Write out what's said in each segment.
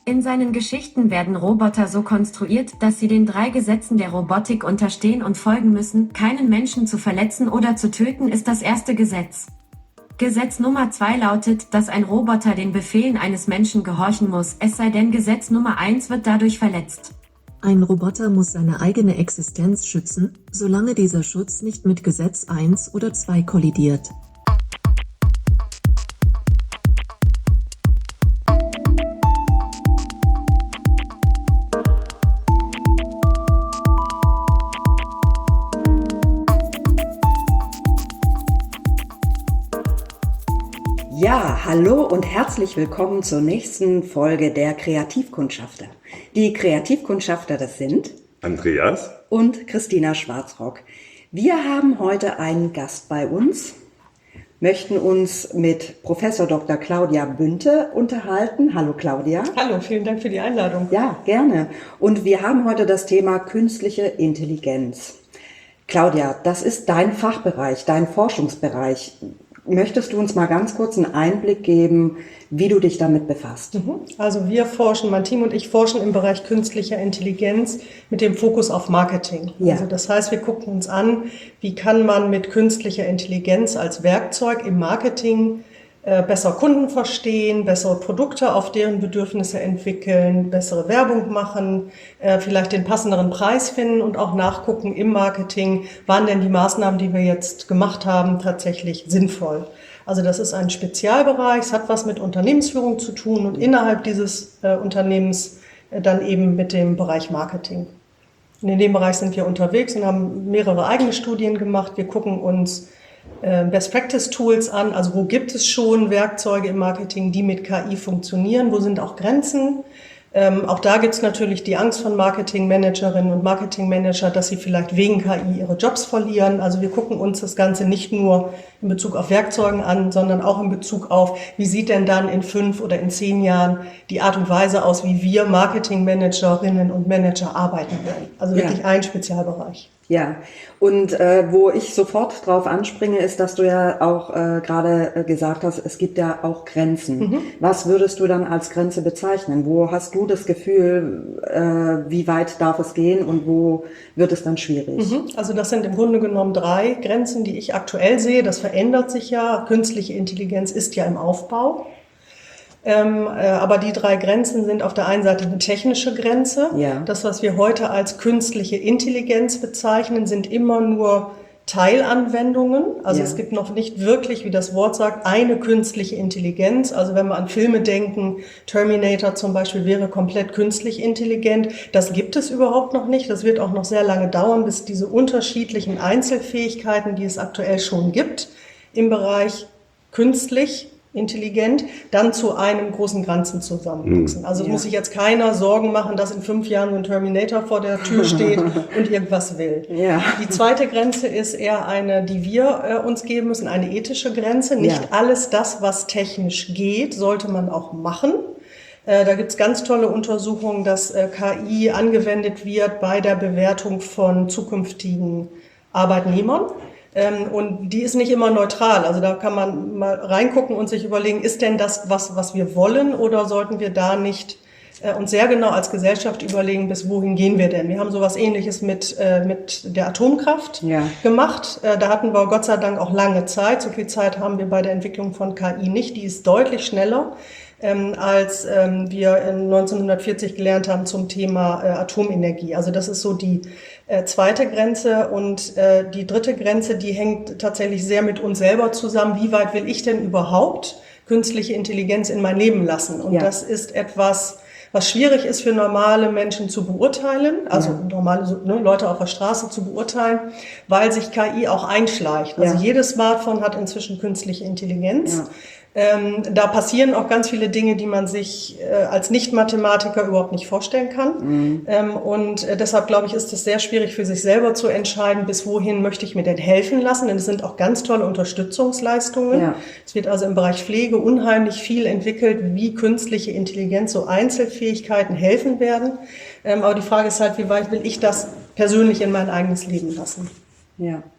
In seinen Geschichten werden Roboter so konstruiert, dass sie den 3 Gesetzen der Robotik unterstehen und folgen müssen. Keinen Menschen zu verletzen oder zu töten ist das erste Gesetz. Gesetz Nummer 2 lautet, dass ein Roboter den Befehlen eines Menschen gehorchen muss, es sei denn Gesetz Nummer 1 wird dadurch verletzt. Ein Roboter muss seine eigene Existenz schützen, solange dieser Schutz nicht mit Gesetz 1 oder 2 kollidiert. Ja, hallo und herzlich willkommen zur nächsten Folge der Kreativkundschafter. Die Kreativkundschafter, das sind Andreas und Christina Schwarzrock. Wir haben heute einen Gast bei uns, möchten uns mit Professor Dr. Claudia Bünte unterhalten. Hallo Claudia. Hallo, vielen Dank für die Einladung. Ja, gerne. Und wir haben heute das Thema künstliche Intelligenz. Claudia, das ist dein Fachbereich, dein Forschungsbereich. Möchtest du uns mal ganz kurz einen Einblick geben, wie du dich damit befasst? Also wir forschen, mein Team und ich forschen im Bereich künstlicher Intelligenz mit dem Fokus auf Marketing. Ja. Also das heißt, wir gucken uns an, wie kann man mit künstlicher Intelligenz als Werkzeug im Marketing besser Kunden verstehen, bessere Produkte auf deren Bedürfnisse entwickeln, bessere Werbung machen, vielleicht den passenderen Preis finden und auch nachgucken im Marketing, waren denn die Maßnahmen, die wir jetzt gemacht haben, tatsächlich sinnvoll. Also das ist ein Spezialbereich, es hat was mit Unternehmensführung zu tun und innerhalb dieses Unternehmens dann eben mit dem Bereich Marketing. Und in dem Bereich sind wir unterwegs und haben mehrere eigene Studien gemacht. Wir gucken uns Best-Practice-Tools an, also wo gibt es schon Werkzeuge im Marketing, die mit KI funktionieren, wo sind auch Grenzen. Auch da gibt es natürlich die Angst von Marketingmanagerinnen und Marketingmanager, dass sie vielleicht wegen KI ihre Jobs verlieren. Also wir gucken uns das Ganze nicht nur in Bezug auf Werkzeugen an, sondern auch in Bezug auf, wie sieht denn dann in 5 oder in 10 Jahren die Art und Weise aus, wie wir Marketingmanagerinnen und Manager arbeiten werden. Also wirklich ein Spezialbereich. Ja, und wo ich sofort drauf anspringe, ist, dass du ja auch gerade gesagt hast, es gibt ja auch Grenzen. Was würdest du dann als Grenze bezeichnen? Wo hast du das Gefühl, wie weit darf es gehen und wo wird es dann schwierig? Also das sind im Grunde genommen 3 Grenzen, die ich aktuell sehe. Das verändert sich ja. Künstliche Intelligenz ist ja im Aufbau. Aber die 3 Grenzen sind auf der einen Seite eine technische Grenze. Ja. Das, was wir heute als künstliche Intelligenz bezeichnen, sind immer nur Teilanwendungen. Also es gibt noch nicht wirklich, wie das Wort sagt, eine künstliche Intelligenz. Also wenn wir an Filme denken, Terminator zum Beispiel wäre komplett künstlich intelligent. Das gibt es überhaupt noch nicht. Das wird auch noch sehr lange dauern, bis diese unterschiedlichen Einzelfähigkeiten, die es aktuell schon gibt, im Bereich künstlich intelligent, dann zu einem großen Ganzen zusammenwachsen. Also muss sich jetzt keiner Sorgen machen, dass in 5 Jahren ein Terminator vor der Tür steht und irgendwas will. Ja. Die zweite Grenze ist eher eine, die wir uns geben müssen, eine ethische Grenze. Nicht alles das, was technisch geht, sollte man auch machen. Da gibt's ganz tolle Untersuchungen, dass KI angewendet wird bei der Bewertung von zukünftigen Arbeitnehmern. Und die ist nicht immer neutral. Also da kann man mal reingucken und sich überlegen, ist denn das, was wir wollen, oder sollten wir da nicht uns sehr genau als Gesellschaft überlegen, bis wohin gehen wir denn? Wir haben sowas Ähnliches mit der Atomkraft gemacht. Da hatten wir Gott sei Dank auch lange Zeit. So viel Zeit haben wir bei der Entwicklung von KI nicht. Die ist deutlich schneller, als wir in 1940 gelernt haben zum Thema Atomenergie. Also das ist so die zweite Grenze. Und die dritte Grenze, die hängt tatsächlich sehr mit uns selber zusammen. Wie weit will ich denn überhaupt künstliche Intelligenz in mein Leben lassen? Und das ist etwas, was schwierig ist für normale Menschen zu beurteilen, also normale Leute auf der Straße zu beurteilen, weil sich KI auch einschleicht. Also jedes Smartphone hat inzwischen künstliche Intelligenz. Da passieren auch ganz viele Dinge, die man sich als Nicht-Mathematiker überhaupt nicht vorstellen kann. Und deshalb, glaube ich, ist es sehr schwierig für sich selber zu entscheiden, bis wohin möchte ich mir denn helfen lassen. Denn es sind auch ganz tolle Unterstützungsleistungen. Es wird also im Bereich Pflege unheimlich viel entwickelt, wie künstliche Intelligenz, so Einzelfähigkeiten helfen werden. Aber die Frage ist halt, wie weit will ich das persönlich in mein eigenes Leben lassen?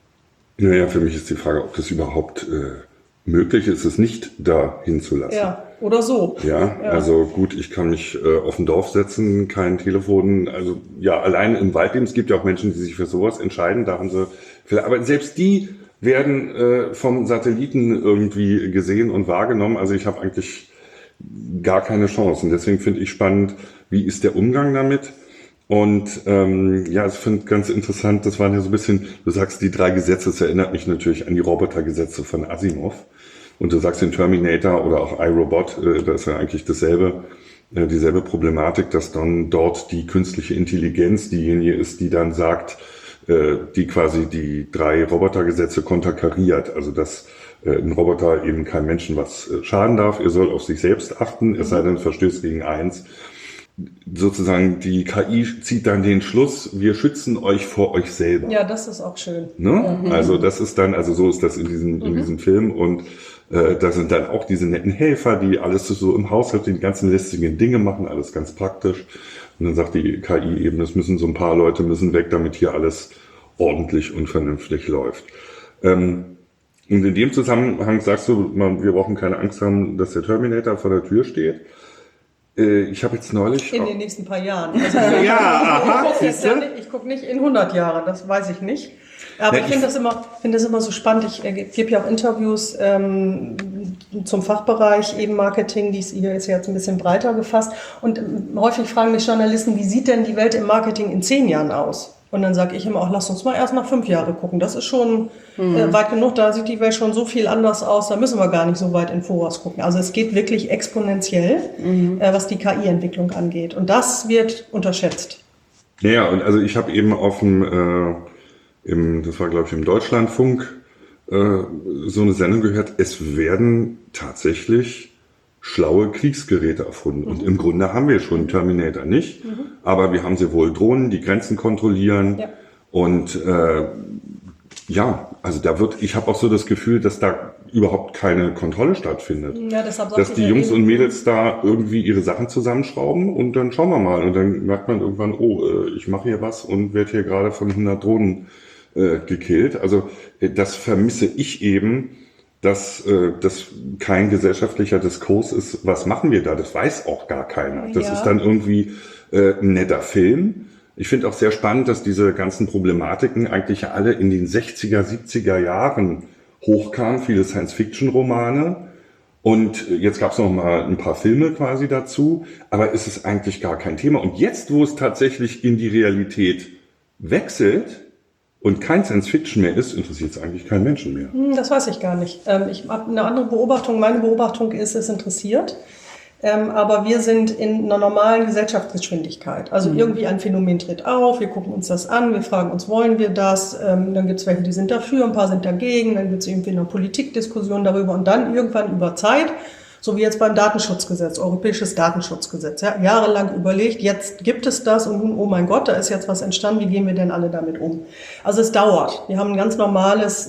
Naja, für mich ist die Frage, ob das überhaupt möglich ist, es nicht dahin zu lassen. oder so. Ja, also gut, ich kann mich auf ein Dorf setzen, kein Telefon, also ja, allein im Wald leben. Es gibt ja auch Menschen, die sich für sowas entscheiden, da haben sie, aber selbst die werden vom Satelliten irgendwie gesehen und wahrgenommen. Also ich habe eigentlich gar keine Chance. Und deswegen finde ich spannend, wie ist der Umgang damit? Und ich finde ganz interessant, das waren ja so ein bisschen, du sagst die 3 Gesetze, das erinnert mich natürlich an die Robotergesetze von Asimov. Und du sagst den Terminator oder auch iRobot, da ist ja eigentlich dieselbe Problematik, dass dann dort die künstliche Intelligenz diejenige ist, die dann sagt, die quasi die 3 Robotergesetze konterkariert. Also dass ein Roboter eben keinem Menschen was schaden darf, er soll auf sich selbst achten, es sei denn, verstößt gegen 1. Sozusagen die KI zieht dann den Schluss, wir schützen euch vor euch selber. Ja, das ist auch schön. Ne? Also das ist dann, also so ist das in diesem Film und da sind dann auch diese netten Helfer, die alles so im Haushalt, die ganzen lästigen Dinge machen, alles ganz praktisch. Und dann sagt die KI eben, es müssen so ein paar Leute müssen weg, damit hier alles ordentlich und vernünftig läuft. Und in dem Zusammenhang sagst du, wir brauchen keine Angst haben, dass der Terminator vor der Tür steht. Ich habe jetzt neulich... In den nächsten paar Jahren. Also ich gucke nicht in 100 Jahren, das weiß ich nicht. Aber ich finde das immer so spannend. Ich gebe ja auch Interviews zum Fachbereich eben Marketing, die hier ist jetzt ein bisschen breiter gefasst. Und häufig fragen mich Journalisten, wie sieht denn die Welt im Marketing in 10 Jahren aus? Und dann sage ich immer auch, lass uns mal erst nach 5 Jahren gucken. Das ist schon weit genug, da sieht die Welt schon so viel anders aus, da müssen wir gar nicht so weit in Voraus gucken. Also es geht wirklich exponentiell, was die KI-Entwicklung angeht. Und das wird unterschätzt. Ja, und also ich habe eben auf dem, das war glaube ich im Deutschlandfunk, so eine Sendung gehört, es werden tatsächlich schlaue Kriegsgeräte erfunden. Und im Grunde haben wir schon Terminator nicht, aber wir haben sehr wohl Drohnen, die Grenzen kontrollieren. Ja. Und also ich habe auch so das Gefühl, dass da überhaupt keine Kontrolle stattfindet. Ja, deshalb dass die Jungs und Mädels da irgendwie ihre Sachen zusammenschrauben und dann schauen wir mal. Und dann merkt man irgendwann, ich mache hier was und werde hier gerade von 100 Drohnen gekillt. Also das vermisse ich eben, dass das kein gesellschaftlicher Diskurs ist, was machen wir da? Das weiß auch gar keiner. Das ist dann irgendwie ein netter Film. Ich finde auch sehr spannend, dass diese ganzen Problematiken eigentlich alle in den 60er, 70er Jahren hochkamen, viele Science-Fiction-Romane. Und jetzt gab es noch mal ein paar Filme quasi dazu, aber es ist eigentlich gar kein Thema. Und jetzt, wo es tatsächlich in die Realität wechselt, und kein Science-Fiction mehr ist, interessiert es eigentlich keinen Menschen mehr. Das weiß ich gar nicht. Ich habe eine andere Beobachtung. Meine Beobachtung ist, es interessiert. Aber wir sind in einer normalen Gesellschaftsgeschwindigkeit. Also irgendwie ein Phänomen tritt auf, wir gucken uns das an, wir fragen uns, wollen wir das? Dann gibt es welche, die sind dafür, ein paar sind dagegen. Dann gibt es irgendwie eine Politikdiskussion darüber. Und dann irgendwann über Zeit, so wie jetzt beim Datenschutzgesetz, Europäisches Datenschutzgesetz, ja, jahrelang überlegt, jetzt gibt es das und nun, oh mein Gott, da ist jetzt was entstanden, wie gehen wir denn alle damit um? Also es dauert. Wir haben ein ganz normales,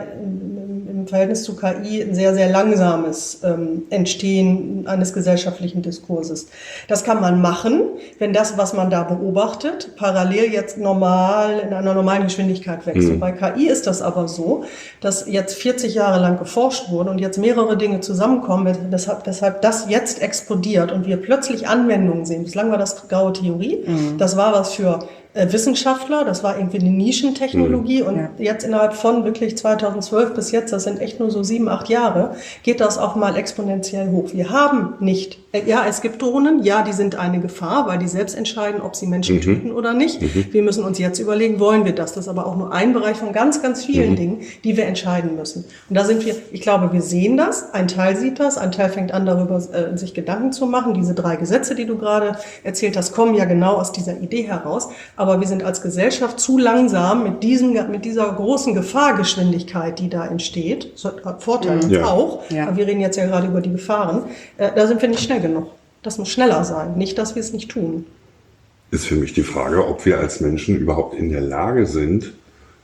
im Verhältnis zu KI, ein sehr, sehr langsames Entstehen eines gesellschaftlichen Diskurses. Das kann man machen, wenn das, was man da beobachtet, parallel jetzt in einer normalen Geschwindigkeit wächst. Und bei KI ist das aber so, dass jetzt 40 Jahre lang geforscht wurde und jetzt mehrere Dinge zusammenkommen, weshalb das jetzt explodiert und wir plötzlich Anwendungen sehen. Bislang war das graue Theorie. Das war was für Wissenschaftler, das war irgendwie eine Nischentechnologie und jetzt innerhalb von wirklich 2012 bis jetzt, das sind echt nur so 7, 8 Jahre, geht das auch mal exponentiell hoch. Wir haben nicht, es gibt Drohnen, die sind eine Gefahr, weil die selbst entscheiden, ob sie Menschen töten oder nicht. Wir müssen uns jetzt überlegen, wollen wir das? Das ist aber auch nur ein Bereich von ganz, ganz vielen Dingen, die wir entscheiden müssen. Und da sind wir, ich glaube, wir sehen das, ein Teil sieht das, ein Teil fängt an, darüber sich Gedanken zu machen. Diese 3 Gesetze, die du gerade erzählt hast, kommen ja genau aus dieser Idee heraus. Aber wir sind als Gesellschaft zu langsam mit dieser großen Gefahrgeschwindigkeit, die da entsteht. Das hat Vorteile auch. Aber wir reden jetzt ja gerade über die Gefahren. Da sind wir nicht schnell genug. Das muss schneller sein. Nicht, dass wir es nicht tun. Ist für mich die Frage, ob wir als Menschen überhaupt in der Lage sind,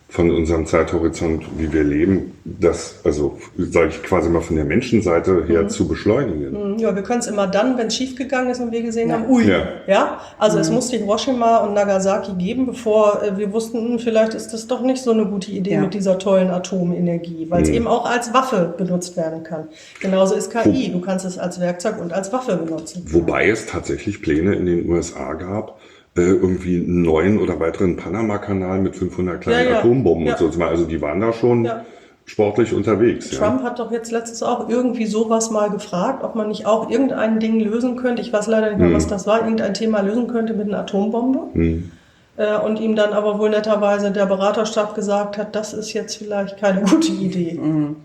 von unserem Zeithorizont, wie wir leben, das, also sage ich quasi mal von der Menschenseite her zu beschleunigen. Ja, wir können es immer dann, wenn es schiefgegangen ist und wir gesehen haben, ui, Ja. ja, also es musste Hiroshima und Nagasaki geben, bevor wir wussten, vielleicht ist das doch nicht so eine gute Idee mit dieser tollen Atomenergie, weil es eben auch als Waffe benutzt werden kann. Genauso ist KI, du kannst es als Werkzeug und als Waffe benutzen. Wobei es tatsächlich Pläne in den USA gab, irgendwie einen neuen oder weiteren Panama-Kanal mit 500 kleinen Atombomben und so. Also die waren da schon sportlich unterwegs. Trump hat doch jetzt letztens auch irgendwie sowas mal gefragt, ob man nicht auch irgendein Ding lösen könnte. Ich weiß leider nicht mehr, was das war. Irgendein Thema lösen könnte mit einer Atombombe. Und ihm dann aber wohl netterweise der Beraterstab gesagt hat, das ist jetzt vielleicht keine gute Idee.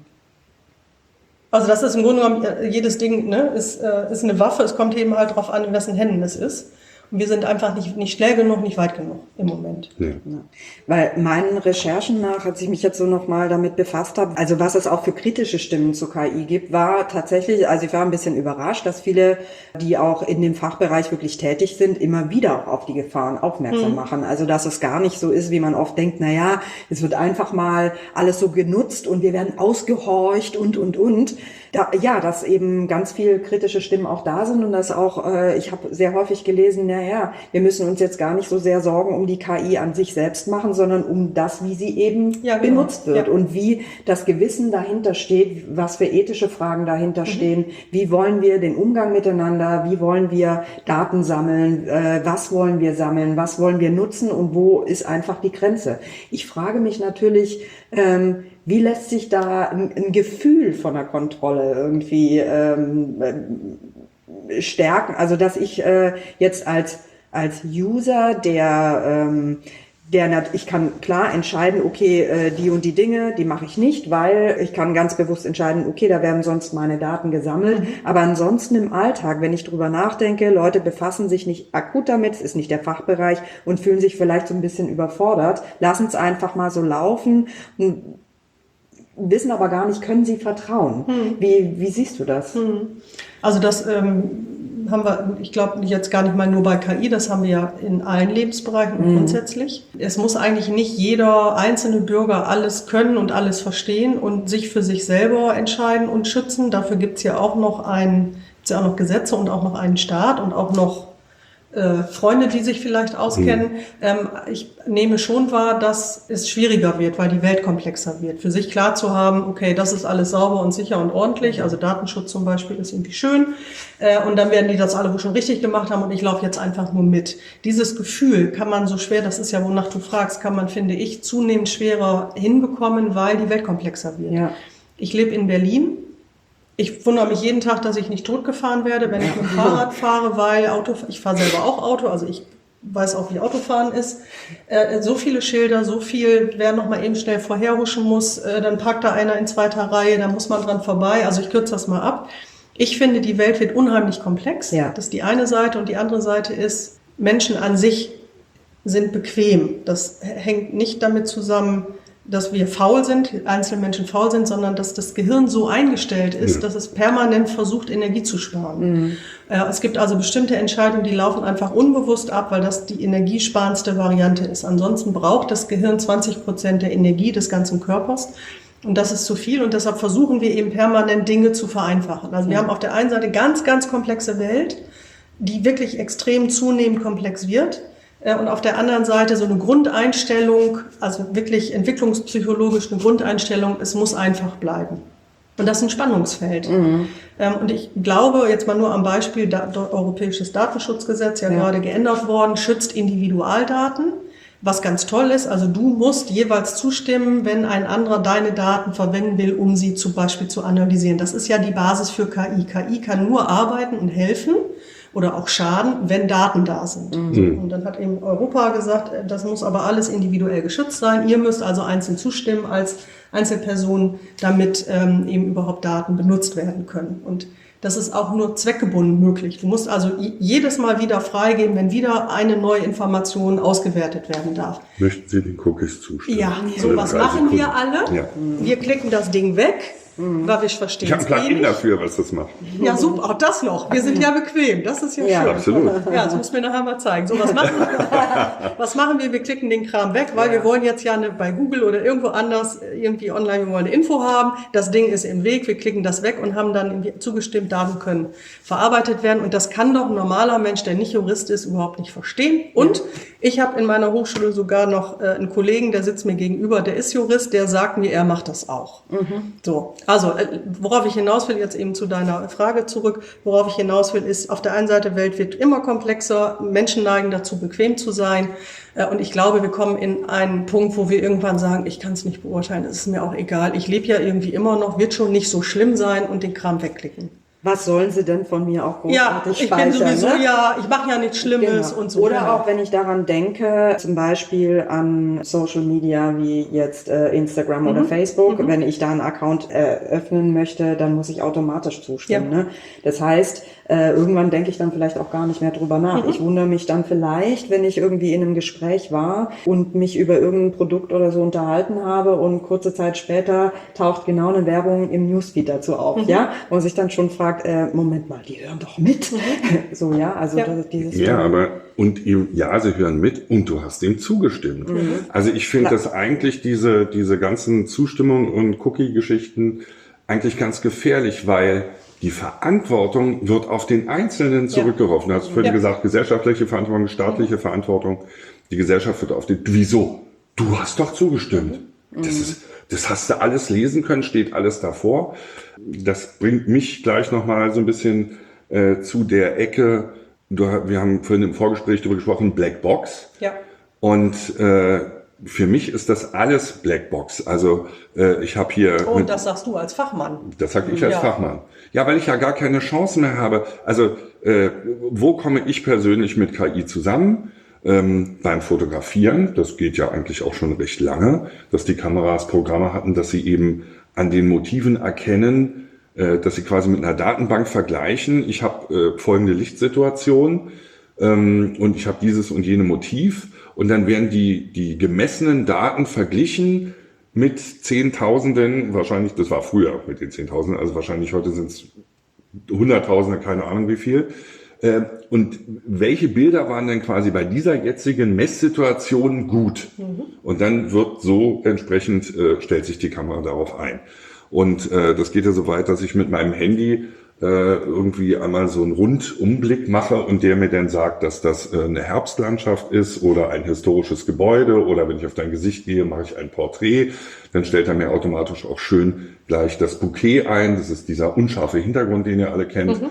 Also das ist im Grunde genommen, jedes Ding ist eine Waffe. Es kommt eben halt darauf an, in wessen Händen es ist. Und wir sind einfach nicht schnell genug, nicht weit genug im Moment. Ja. Ja. Weil meinen Recherchen nach, als ich mich jetzt so nochmal damit befasst habe, also was es auch für kritische Stimmen zu KI gibt, war tatsächlich, also ich war ein bisschen überrascht, dass viele, die auch in dem Fachbereich wirklich tätig sind, immer wieder auch auf die Gefahren aufmerksam machen. Also dass es gar nicht so ist, wie man oft denkt, naja, es wird einfach mal alles so genutzt und wir werden ausgehorcht und. Dass eben ganz viel kritische Stimmen auch da sind und dass auch, ich habe sehr häufig gelesen, naja, wir müssen uns jetzt gar nicht so sehr Sorgen um die KI an sich selbst machen, sondern um das, wie sie eben benutzt wird und wie das Gewissen dahinter steht, was für ethische Fragen dahinter stehen, wie wollen wir den Umgang miteinander, wie wollen wir Daten sammeln, was wollen wir sammeln, was wollen wir nutzen und wo ist einfach die Grenze. Ich frage mich natürlich, wie lässt sich da ein Gefühl von der Kontrolle irgendwie stärken? Also dass ich jetzt als User, ich kann klar entscheiden, okay, die und die Dinge, die mache ich nicht, weil ich kann ganz bewusst entscheiden, okay, da werden sonst meine Daten gesammelt. Aber ansonsten im Alltag, wenn ich drüber nachdenke, Leute befassen sich nicht akut damit, es ist nicht der Fachbereich und fühlen sich vielleicht so ein bisschen überfordert, lassen es einfach mal so laufen und wissen aber gar nicht, können sie vertrauen. Wie siehst du das? Also das haben wir, ich glaube, jetzt gar nicht mal nur bei KI, das haben wir ja in allen Lebensbereichen und grundsätzlich. Es muss eigentlich nicht jeder einzelne Bürger alles können und alles verstehen und sich für sich selber entscheiden und schützen. Dafür gibt's ja auch noch Gesetze und auch noch einen Staat und auch noch Freunde, die sich vielleicht auskennen. Ich nehme schon wahr, dass es schwieriger wird, weil die Welt komplexer wird. Für sich klar zu haben, okay, das ist alles sauber und sicher und ordentlich, also Datenschutz zum Beispiel ist irgendwie schön. Und dann werden die das alle wohl schon richtig gemacht haben und ich laufe jetzt einfach nur mit. Dieses Gefühl kann man so schwer, das ist ja, wonach du fragst, kann man, finde ich, zunehmend schwerer hinbekommen, weil die Welt komplexer wird. Ja. Ich lebe in Berlin. Ich wundere mich jeden Tag, dass ich nicht totgefahren werde, wenn ich mit dem Fahrrad fahre, weil ich fahre selber auch Auto, also ich weiß auch, wie Autofahren ist. So viele Schilder, so viel, wer noch mal eben schnell vorherhuschen muss, dann parkt da einer in zweiter Reihe, da muss man dran vorbei. Also ich kürze das mal ab. Ich finde, die Welt wird unheimlich komplex. Ja. Das ist die eine Seite und die andere Seite ist, Menschen an sich sind bequem. Das hängt nicht damit zusammen, dass wir faul sind, einzelne Menschen faul sind, sondern dass das Gehirn so eingestellt ist, dass es permanent versucht, Energie zu sparen. Es gibt also bestimmte Entscheidungen, die laufen einfach unbewusst ab, weil das die energiesparendste Variante ist. Ansonsten braucht das Gehirn 20% der Energie des ganzen Körpers. Und das ist zu viel und deshalb versuchen wir eben permanent Dinge zu vereinfachen. Also wir haben auf der einen Seite ganz, ganz komplexe Welt, die wirklich extrem zunehmend komplex wird. Und auf der anderen Seite so eine Grundeinstellung, also wirklich entwicklungspsychologisch eine Grundeinstellung, es muss einfach bleiben. Und das ist ein Spannungsfeld. Und ich glaube, jetzt mal nur am Beispiel, Europäisches Datenschutzgesetz, ja gerade geändert worden, schützt Individualdaten, was ganz toll ist. Also du musst jeweils zustimmen, wenn ein anderer deine Daten verwenden will, um sie zum Beispiel zu analysieren. Das ist ja die Basis für KI. KI kann nur arbeiten und helfen oder auch schaden, wenn Daten da sind. Und dann hat eben Europa gesagt, das muss aber alles individuell geschützt sein. Ihr müsst also einzeln zustimmen als Einzelperson, damit eben überhaupt Daten benutzt werden können. Und das ist auch nur zweckgebunden möglich. Du musst also jedes Mal wieder freigeben, wenn wieder eine neue Information ausgewertet werden darf. Möchten Sie den Cookies zustimmen? Ja, sowas machen wir alle. Ja. Wir klicken das Ding weg. weil wir verstehen Ich habe ein Plugin dafür, was das macht. Ja, super, auch das noch. Wir sind ja bequem, das ist ja schön. Absolut. Ja, das müssen wir nachher mal zeigen. So, was machen wir? Wir klicken den Kram weg, weil wir wollen jetzt ja bei Google oder irgendwo anders irgendwie online, wir wollen eine Info haben. Das Ding ist im Weg, wir klicken das weg und haben dann irgendwie zugestimmt, Daten können verarbeitet werden. Und das kann doch ein normaler Mensch, der nicht Jurist ist, überhaupt nicht verstehen. Und ich habe in meiner Hochschule sogar noch einen Kollegen, der sitzt mir gegenüber, der ist Jurist, der sagt mir, er macht das auch. So, also worauf ich hinaus will, jetzt eben zu deiner Frage zurück, worauf ich hinaus will, ist, auf der einen Seite, Welt wird immer komplexer, Menschen neigen dazu, bequem zu sein. Und ich glaube, wir kommen in einen Punkt, wo wir irgendwann sagen, ich kann es nicht beurteilen, es ist mir auch egal, ich lebe ja irgendwie immer noch, wird schon nicht so schlimm sein und den Kram wegklicken. Was sollen sie denn von mir auch großartig speichern? Ja, ich bin sowieso, ne? ich mache ja nichts Schlimmes und so. Oder auch, wenn ich daran denke, zum Beispiel an Social Media wie jetzt Instagram oder Facebook, wenn ich da einen Account öffnen möchte, dann muss ich automatisch zustimmen. Ne? Das heißt, irgendwann denke ich dann vielleicht auch gar nicht mehr drüber nach. Ich wundere mich dann vielleicht, wenn ich irgendwie in einem Gespräch war und mich über irgendein Produkt oder so unterhalten habe und kurze Zeit später taucht genau eine Werbung im Newsfeed dazu auf, ja, wo man sich dann schon fragt, Moment mal, die hören doch mit. So, ja, also dieses... Ja, aber, sie hören mit und du hast dem zugestimmt. Also ich finde das eigentlich, diese ganzen Zustimmungen und Cookie-Geschichten eigentlich ganz gefährlich, weil die Verantwortung wird auf den Einzelnen zurückgeworfen. Du hast vorhin gesagt, gesellschaftliche Verantwortung, staatliche Verantwortung. Die Gesellschaft wird auf den... Wieso? Du hast doch zugestimmt. Das hast du alles lesen können, steht alles davor. Das bringt mich gleich nochmal so ein bisschen zu der Ecke. Wir haben vorhin im Vorgespräch darüber gesprochen, Blackbox. Ja. Und für mich ist das alles Blackbox. Also ich habe hier... Und das sagst du als Fachmann. Das sage ich als Fachmann. Ja, weil ich ja gar keine Chance mehr habe. Also wo komme ich persönlich mit KI zusammen? Beim Fotografieren, das geht ja eigentlich auch schon recht lange, dass die Kameras Programme hatten, dass sie eben an den Motiven erkennen, dass sie quasi mit einer Datenbank vergleichen. Ich habe folgende Lichtsituation und ich habe dieses und jene Motiv und dann werden die gemessenen Daten verglichen mit Zehntausenden, wahrscheinlich, das war früher mit den Zehntausenden, also wahrscheinlich heute sind es Hunderttausende, keine Ahnung wie viel. Und welche Bilder waren denn quasi bei dieser jetzigen Messsituation gut? Und dann wird so entsprechend, stellt sich die Kamera darauf ein. Und das geht ja so weit, dass ich mit meinem Handy irgendwie einmal so einen Rundumblick mache und der mir dann sagt, dass das eine Herbstlandschaft ist oder ein historisches Gebäude oder wenn ich auf dein Gesicht gehe, mache ich ein Porträt. Dann stellt er mir automatisch auch schön gleich das Bouquet ein. Das ist dieser unscharfe Hintergrund, den ihr alle kennt.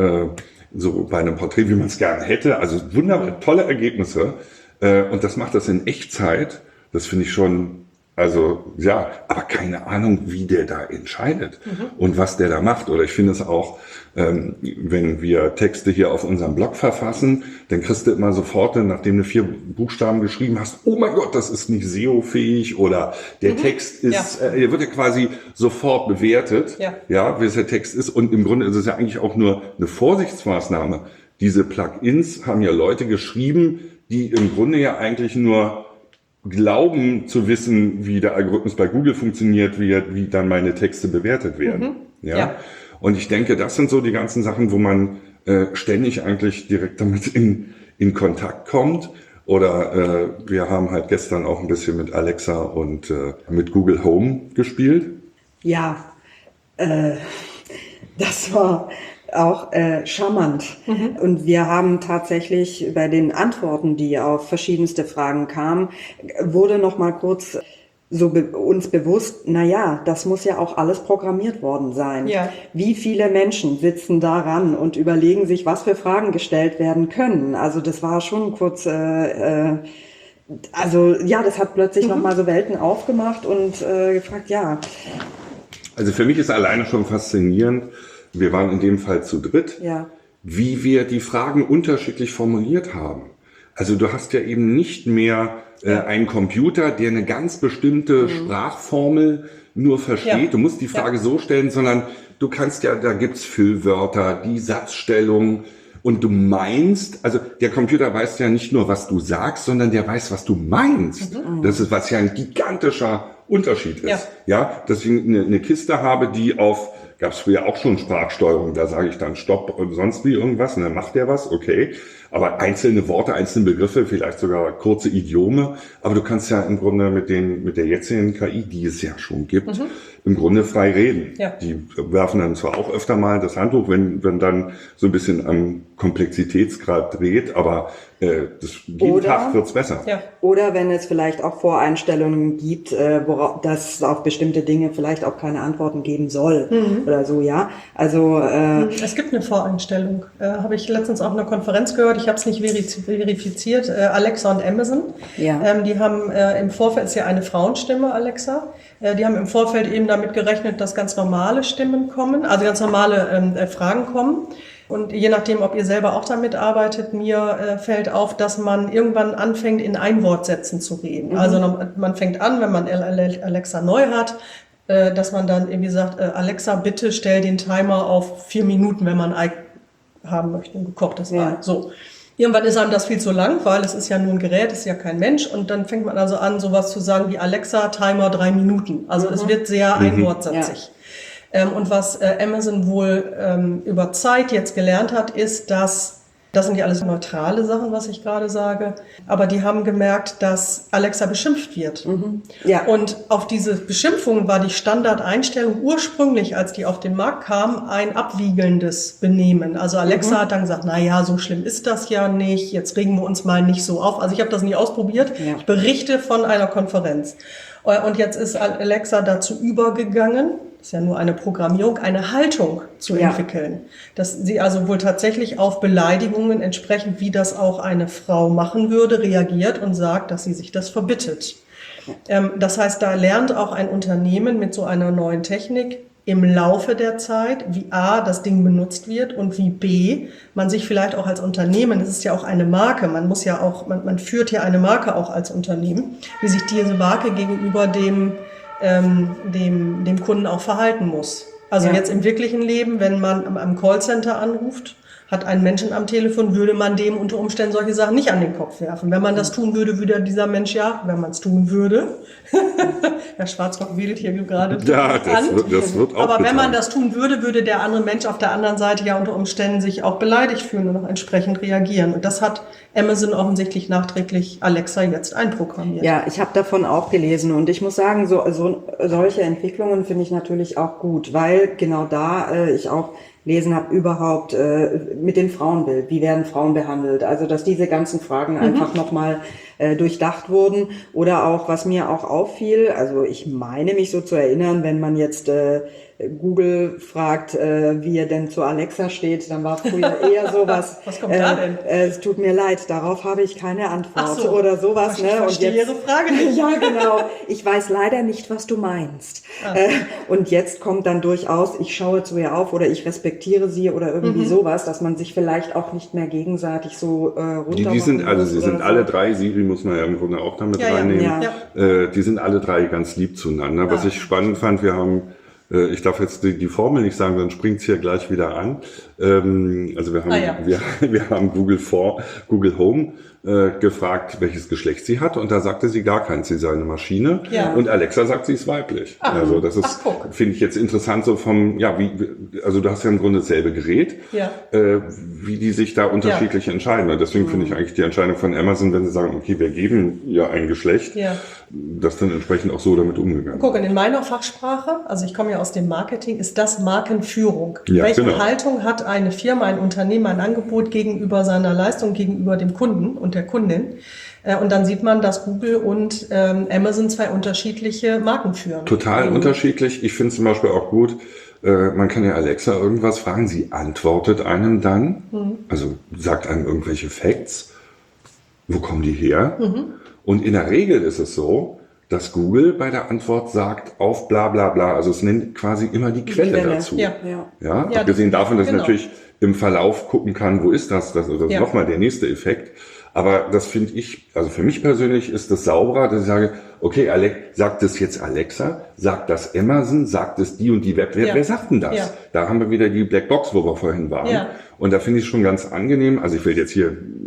So bei einem Porträt, wie man es gerne hätte. Also wunderbar, tolle Ergebnisse. Und das macht das in Echtzeit. Das finde ich schon, also ja, aber keine Ahnung, wie der da entscheidet und was der da macht. Oder ich finde es auch, wenn wir Texte hier auf unserem Blog verfassen, dann kriegst du immer sofort, nachdem du 4 Buchstaben geschrieben hast, oh mein Gott, das ist nicht SEO-fähig oder der Text ist, der wird ja quasi sofort bewertet, ja, wie es der Text ist. Und im Grunde ist es ja eigentlich auch nur eine Vorsichtsmaßnahme. Diese Plugins haben ja Leute geschrieben, die im Grunde ja eigentlich nur glauben zu wissen, wie der Algorithmus bei Google funktioniert, wie dann meine Texte bewertet werden. Ja. Und ich denke, das sind so die ganzen Sachen, wo man ständig eigentlich direkt damit in Kontakt kommt. Oder wir haben halt gestern auch ein bisschen mit Alexa und mit Google Home gespielt. Ja, das war auch charmant. Und wir haben tatsächlich bei den Antworten, die auf verschiedenste Fragen kamen, wurde noch mal kurz so uns bewusst, das muss ja auch alles programmiert worden sein. Ja. Wie viele Menschen sitzen daran und überlegen sich, was für Fragen gestellt werden können? Also das war schon kurz, das hat plötzlich noch mal so Welten aufgemacht und gefragt, Also für mich ist alleine schon faszinierend, wir waren in dem Fall zu dritt, wie wir die Fragen unterschiedlich formuliert haben. Also du hast ja eben nicht mehr einen Computer, der eine ganz bestimmte Sprachformel nur versteht. Ja. Du musst die Frage so stellen, sondern du kannst ja, da gibt's Füllwörter, die Satzstellung und du meinst, also der Computer weiß ja nicht nur, was du sagst, sondern der weiß, was du meinst. Das ist was ja ein gigantischer Unterschied ist. Ja, dass ich eine Kiste habe, die gab es früher auch schon Sprachsteuerung, da sage ich dann Stopp und sonst wie irgendwas und dann macht der was, okay. Aber einzelne Worte, einzelne Begriffe, vielleicht sogar kurze Idiome, aber du kannst ja im Grunde mit der jetzigen KI, die es ja schon gibt, im Grunde frei reden. Ja. Die werfen dann zwar auch öfter mal das Handtuch, wenn dann so ein bisschen am Komplexitätsgrad dreht, aber jeden Tag wird's besser. Ja. Oder wenn es vielleicht auch Voreinstellungen gibt, dass es auf bestimmte Dinge vielleicht auch keine Antworten geben soll oder so, ja. Also es gibt eine Voreinstellung. Habe ich letztens auf einer Konferenz gehört. Ich habe es nicht verifiziert. Alexa und Amazon. Ja. Die haben im Vorfeld, ist ja eine Frauenstimme, Alexa. Die haben im Vorfeld eben damit gerechnet, dass ganz normale Stimmen kommen, also ganz normale Fragen kommen. Und je nachdem, ob ihr selber auch damit arbeitet, mir fällt auf, dass man irgendwann anfängt, in Einwortsätzen zu reden. Also man fängt an, wenn man Alexa neu hat, dass man dann irgendwie sagt, Alexa, bitte stell den Timer auf 4 Minuten, wenn man Ei haben möchte, ein gekochtes Ei. So. Irgendwann ist einem das viel zu lang, weil es ist ja nur ein Gerät, es ist ja kein Mensch. Und dann fängt man also an, sowas zu sagen wie Alexa, Timer 3 Minuten. Also es wird sehr einwortsatzig. Und was Amazon wohl über Zeit jetzt gelernt hat, ist, dass, das sind ja alles neutrale Sachen, was ich gerade sage, aber die haben gemerkt, dass Alexa beschimpft wird. Ja. Und auf diese Beschimpfung war die Standardeinstellung ursprünglich, als die auf den Markt kam, ein abwiegelndes Benehmen. Also Alexa hat dann gesagt, na ja, so schlimm ist das ja nicht, jetzt regen wir uns mal nicht so auf. Also ich habe das nie ausprobiert. Ja. Ich berichte von einer Konferenz. Und jetzt ist Alexa dazu übergegangen, das ist ja nur eine Programmierung, eine Haltung zu entwickeln. Dass sie also wohl tatsächlich auf Beleidigungen entsprechend, wie das auch eine Frau machen würde, reagiert und sagt, dass sie sich das verbittet. Das heißt, da lernt auch ein Unternehmen mit so einer neuen Technik im Laufe der Zeit, wie A, das Ding benutzt wird und wie B, man sich vielleicht auch als Unternehmen, das ist ja auch eine Marke, man muss ja auch, man führt ja eine Marke auch als Unternehmen, wie sich diese Marke gegenüber dem Kunden auch verhalten muss. Also jetzt im wirklichen Leben, wenn man am Callcenter anruft, hat einen Menschen am Telefon, würde man dem unter Umständen solche Sachen nicht an den Kopf werfen. Wenn man das tun würde, würde dieser Mensch wenn man es tun würde. Herr Schwarzkopf wedelt hier gerade. Ja, das wird auch Aber getan. wenn man das tun würde, würde der andere Mensch auf der anderen Seite ja unter Umständen sich auch beleidigt fühlen und auch entsprechend reagieren. Und das hat Amazon offensichtlich nachträglich Alexa jetzt einprogrammiert. Ja, ich habe davon auch gelesen und ich muss sagen, solche Entwicklungen finde ich natürlich auch gut, weil genau da ich auch lesen habe überhaupt mit dem Frauenbild, wie werden Frauen behandelt, also dass diese ganzen Fragen einfach nochmal durchdacht wurden oder auch, was mir auch auffiel, also ich meine mich so zu erinnern, wenn man jetzt Google fragt, wie er denn zu Alexa steht, dann war früher eher sowas. Was kommt da denn? Es tut mir leid, darauf habe ich keine Antwort oder sowas. Ich verstehe Ihre Frage nicht. Ja, genau. Ich weiß leider nicht, was du meinst. Und jetzt kommt dann durchaus, ich schaue zu ihr auf oder ich respektiere sie oder irgendwie sowas, dass man sich vielleicht auch nicht mehr gegenseitig so runter. Sie sind alle drei, Siri muss man ja im Grunde auch damit reinnehmen. Ja. Die sind alle drei ganz lieb zueinander. Was ich spannend fand, wir haben ich darf jetzt die Formel nicht sagen, dann springt's hier gleich wieder an. Also wir haben Google Home gefragt, welches Geschlecht sie hat und da sagte sie gar keins, sie sei eine Maschine und Alexa sagt, sie ist weiblich. Also das ist, finde ich jetzt interessant so also du hast ja im Grunde dasselbe Gerät, wie die sich da unterschiedlich entscheiden. Und deswegen finde ich eigentlich die Entscheidung von Amazon, wenn sie sagen, okay, wir geben ihr ein Geschlecht, dass dann entsprechend auch so damit umgegangen. Gucken, in meiner Fachsprache, also ich komme ja aus dem Marketing, ist das Markenführung. Welche Haltung hat eine Firma, ein Unternehmen, ein Angebot gegenüber seiner Leistung, gegenüber dem Kunden und der Kundin? Und dann sieht man, dass Google und Amazon zwei unterschiedliche Marken führen. Total unterschiedlich. Ich finde zum Beispiel auch gut, man kann ja Alexa irgendwas fragen, sie antwortet einem dann, also sagt einem irgendwelche Facts. Wo kommen die her? Und in der Regel ist es so, dass Google bei der Antwort sagt auf bla bla bla, also es nennt quasi immer die Quelle dazu. Ja, abgesehen davon, dass ich natürlich im Verlauf gucken kann, wo ist das ist nochmal der nächste Effekt. Aber das finde ich, also für mich persönlich ist das sauberer, dass ich sage, okay, sagt es jetzt Alexa, sagt das Amazon, sagt es die und die Web, wer sagt denn das? Da haben wir wieder die Blackbox, wo wir vorhin waren. Und da finde ich es schon ganz angenehm, also ich will jetzt hier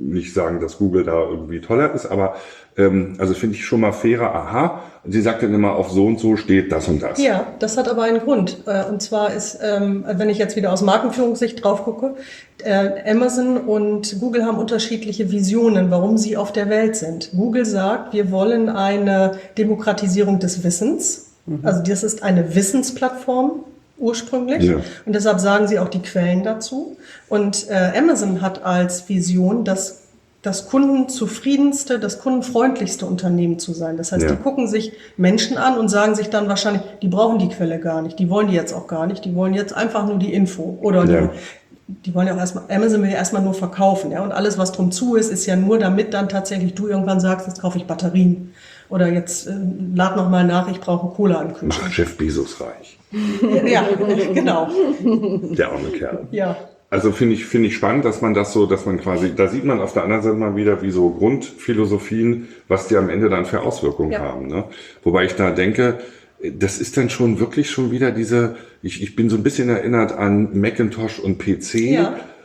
nicht sagen, dass Google da irgendwie toller ist, aber also finde ich schon mal fairer, aha. Sie sagt dann immer, auf so und so steht das und das. Ja, das hat aber einen Grund. Und zwar ist, wenn ich jetzt wieder aus Markenführungssicht drauf gucke, Amazon und Google haben unterschiedliche Visionen, warum sie auf der Welt sind. Google sagt, wir wollen eine Demokratisierung des Wissens. Also das ist eine Wissensplattform ursprünglich. Ja. Und deshalb sagen sie auch die Quellen dazu. Und Amazon hat als Vision, das kundenzufriedenste, das kundenfreundlichste Unternehmen zu sein. Das heißt, die gucken sich Menschen an und sagen sich dann wahrscheinlich, die brauchen die Quelle gar nicht, die wollen die jetzt auch gar nicht, die wollen jetzt einfach nur die Info. Oder die wollen ja auch erstmal, Amazon will ja erstmal nur verkaufen. Ja? Und alles, was drum zu ist ja nur, damit dann tatsächlich du irgendwann sagst, jetzt kaufe ich Batterien. Oder jetzt lad noch mal nach, ich brauche Cola im Kühlschrank. Macht Jeff Bezos reich. Ja, genau. Der arme Kerl. Ja. Also finde ich spannend, dass man quasi, da sieht man auf der anderen Seite mal wieder, wie so Grundphilosophien, was die am Ende dann für Auswirkungen haben. Ne? Wobei ich da denke, das ist dann schon wirklich schon wieder diese, ich bin so ein bisschen erinnert an Macintosh und PC,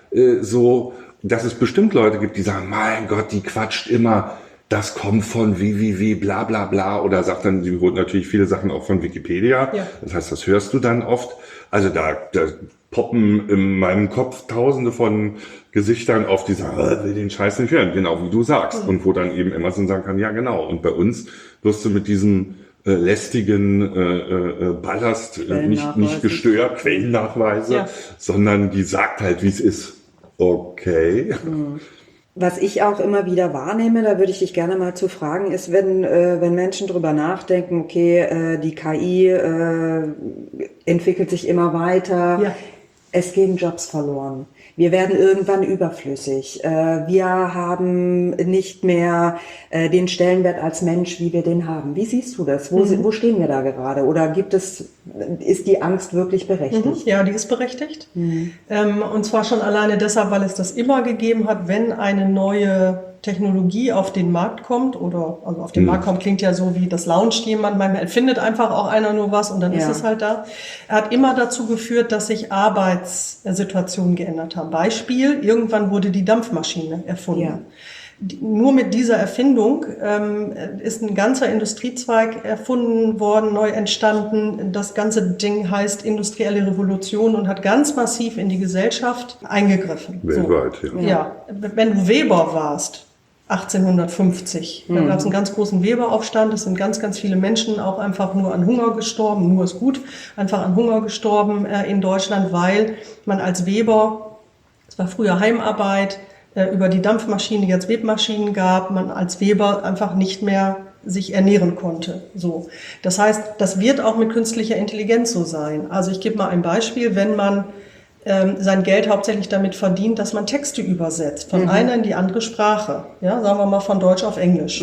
so, dass es bestimmt Leute gibt, die sagen, mein Gott, die quatscht immer, das kommt von www, bla bla bla, oder sagt dann, sie holt natürlich viele Sachen auch von Wikipedia. Ja. Das heißt, das hörst du dann oft. Also da poppen in meinem Kopf tausende von Gesichtern auf, die sagen, will den Scheiß nicht hören, genau wie du sagst. Und wo dann eben Amazon sagen kann, ja genau. Und bei uns wirst du mit diesem lästigen Ballast nicht gestört, Quellennachweise, sondern die sagt halt, wie es ist. Okay. Was ich auch immer wieder wahrnehme, da würde ich dich gerne mal zu fragen, ist, wenn Menschen drüber nachdenken, okay, die KI entwickelt sich immer weiter, es gehen Jobs verloren. Wir werden irgendwann überflüssig. Wir haben nicht mehr den Stellenwert als Mensch, wie wir den haben. Wie siehst du das? Wo stehen wir da gerade? Oder ist die Angst wirklich berechtigt? Ja, die ist berechtigt. Und zwar schon alleine deshalb, weil es das immer gegeben hat, wenn eine neue Technologie auf den Markt kommt also auf den Markt kommt, klingt ja so wie, das launcht jemand, manchmal erfindet einfach auch einer nur was und dann ist es halt da. Er hat immer dazu geführt, dass sich Arbeitssituationen geändert haben. Beispiel, irgendwann wurde die Dampfmaschine erfunden. Ja. Nur mit dieser Erfindung ist ein ganzer Industriezweig erfunden worden, neu entstanden. Das ganze Ding heißt industrielle Revolution und hat ganz massiv in die Gesellschaft eingegriffen. Weltweit, Ja, wenn du Weber warst, 1850, da gab es einen ganz großen Weberaufstand. Es sind ganz, ganz viele Menschen auch einfach nur an Hunger gestorben. Nur ist gut, einfach an Hunger gestorben in Deutschland, weil man als Weber, es war früher Heimarbeit, über die Dampfmaschine jetzt Webmaschinen gab, man als Weber einfach nicht mehr sich ernähren konnte. So. Das heißt, das wird auch mit künstlicher Intelligenz so sein. Also ich gebe mal ein Beispiel, wenn man sein Geld hauptsächlich damit verdient, dass man Texte übersetzt, von einer in die andere Sprache. Ja, sagen wir mal von Deutsch auf Englisch.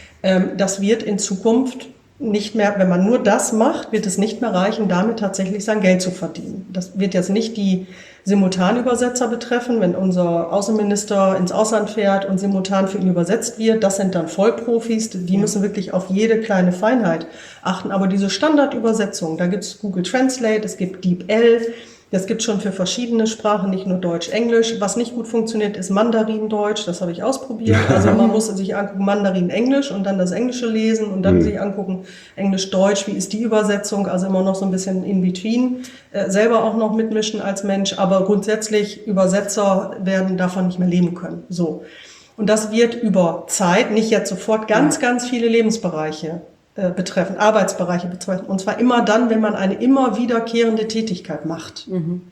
Das wird in Zukunft nicht mehr, wenn man nur das macht, wird es nicht mehr reichen, damit tatsächlich sein Geld zu verdienen. Das wird jetzt nicht die Simultanübersetzer betreffen, wenn unser Außenminister ins Ausland fährt und simultan für ihn übersetzt wird. Das sind dann Vollprofis, die müssen wirklich auf jede kleine Feinheit achten. Aber diese Standardübersetzung, da gibt es Google Translate, es gibt DeepL, das gibt es schon für verschiedene Sprachen, nicht nur Deutsch, Englisch. Was nicht gut funktioniert, ist Mandarin-Deutsch. Das habe ich ausprobiert. Also man muss sich angucken, Mandarin-Englisch und dann das Englische lesen und dann sich angucken, Englisch-Deutsch. Wie ist die Übersetzung? Also immer noch so ein bisschen in between. Selber auch noch mitmischen als Mensch. Aber grundsätzlich, Übersetzer werden davon nicht mehr leben können. So. Und das wird über Zeit, nicht jetzt sofort, ganz viele Lebensbereiche betreffen, Arbeitsbereiche betreffen. Und zwar immer dann, wenn man eine immer wiederkehrende Tätigkeit macht.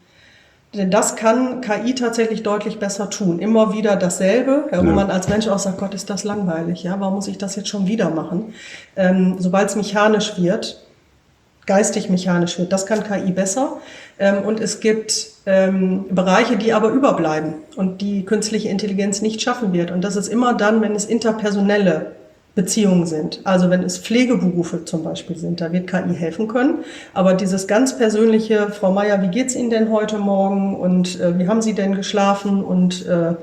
Denn das kann KI tatsächlich deutlich besser tun. Immer wieder dasselbe, wo man als Mensch auch sagt, Gott, ist das langweilig, ja? Warum muss ich das jetzt schon wieder machen? Sobald es mechanisch wird, geistig mechanisch wird, das kann KI besser. Und es gibt Bereiche, die aber überbleiben und die künstliche Intelligenz nicht schaffen wird. Und das ist immer dann, wenn es interpersonelle Beziehungen sind. Also wenn es Pflegeberufe zum Beispiel sind, da wird KI helfen können. Aber dieses ganz persönliche, Frau Meier, wie geht's Ihnen denn heute Morgen und wie haben Sie denn geschlafen und